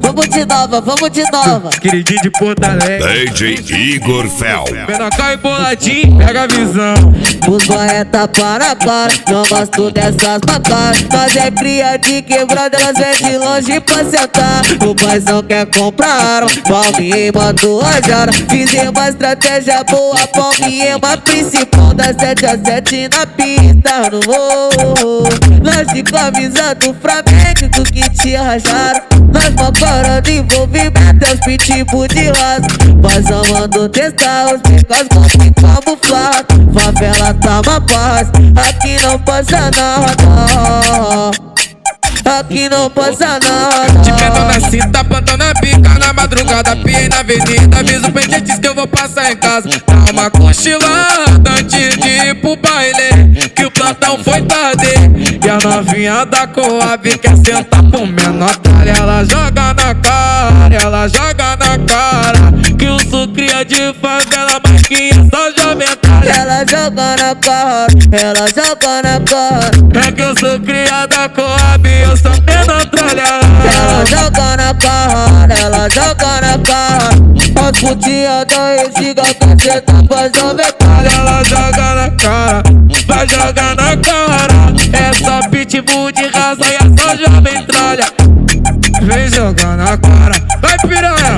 vamos de nova, vamos de nova. Queridinho de Porto Alegre, DJ Igor Fel. Menacai e boladinho, pega a visão. Os boia tapa na cara, não gosto dessas macacas. Nós é cria de quebrada, elas vêm de longe pra sentar. O paizão quer comprar palminha mandou a jara. Fizemos uma estratégia boa, palminha principal das 7 a 7 na pista no morro. Nós de camisa do Flamengo, do que te rajaram. Nós mocorando envolvimento, é os pitbull de laço. Paizão mandou testar os picas com camuflado. Favela tá uma paz, aqui não passa nada. Aqui não passa nada. De pé na cinta, plantando na pica. Na madrugada, piei na avenida. Aviso pendientes que eu vou passar em casa. Dá uma cochilada antes de ir pro baile, que o plantão foi tarde. E a novinha da Coab quer sentar pro menor talha. Ela joga na cara, ela joga na cara, que eu sou cria de favela, mas que é só jovem talha. Ela joga na cara, ela joga na cara. É que eu sou cria da Coab, eu sou menor talha. Ela joga na cara, ela joga na cara. As putinhas da Exiga quer sentar pra jovem talha. Ela joga na cara, vai jogar na cara. Essa pitbull de raça e essa jovem tralha. Vem jogar na cara, vai piranha.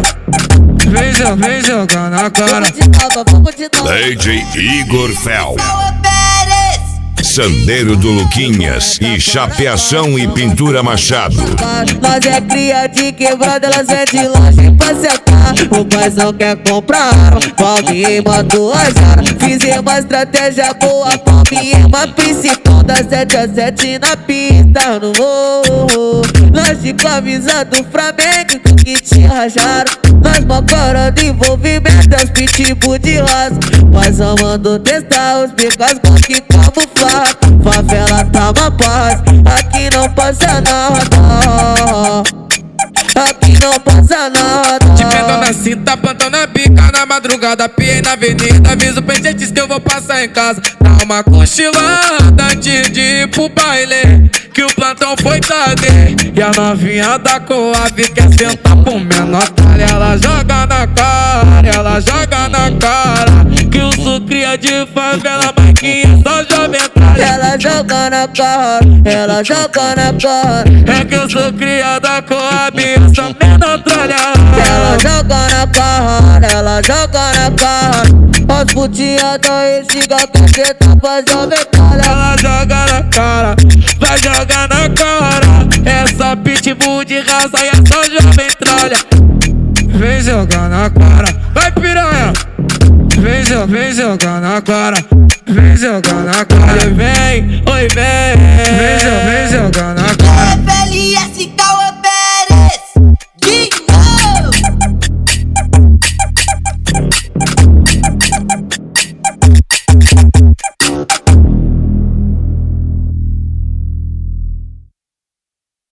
Vem jogar na cara. Vamos de nova, vamos de nova. DJ Igor Fel. Sandeiro do Luquinhas e chapeação e pintura Machado. Nós é cria de quebrada, elas vêm de longe pra sentar. O paizão quer comprar palminha mandou a jara. Fizemos uma estratégia boa, palminha principal das 7 a 7 na pista no morro. Nós de camisa do Flamengo, do que te rajaram. Nós mocorando envolvimento, é os pitbull de laço. Paizão mandou testar os picas com que camuflado. Favela tá uma paz, aqui não passa nada. Aqui não passa nada. De pé na cinta, plantando na pica. Na madrugada, piei na avenida. Aviso pendientes que eu vou passar em casa. Dá uma cochilada antes de ir pro baile, que o plantão foi tarde. E a novinha da Coab quer sentar pro menor talha. Ela joga na cara, ela joga na cara, que eu sou cria de favela, mas que é só jovem talha. Ela joga na cara, ela joga na cara. É que eu sou cria da Coab, eu sou menor talha. Ela joga na cara, ela joga na cara. As putinhas da Exiga quer sentar pra jovem talha. Ela joga na cara, vai jogar na cara. Essa pitbull de raça e essa jovem tralha. Vem jogar na cara, vai piranha. Vem jogar na cara, vem jogar na cara. Vem, oi vem. Vem jogar na cara.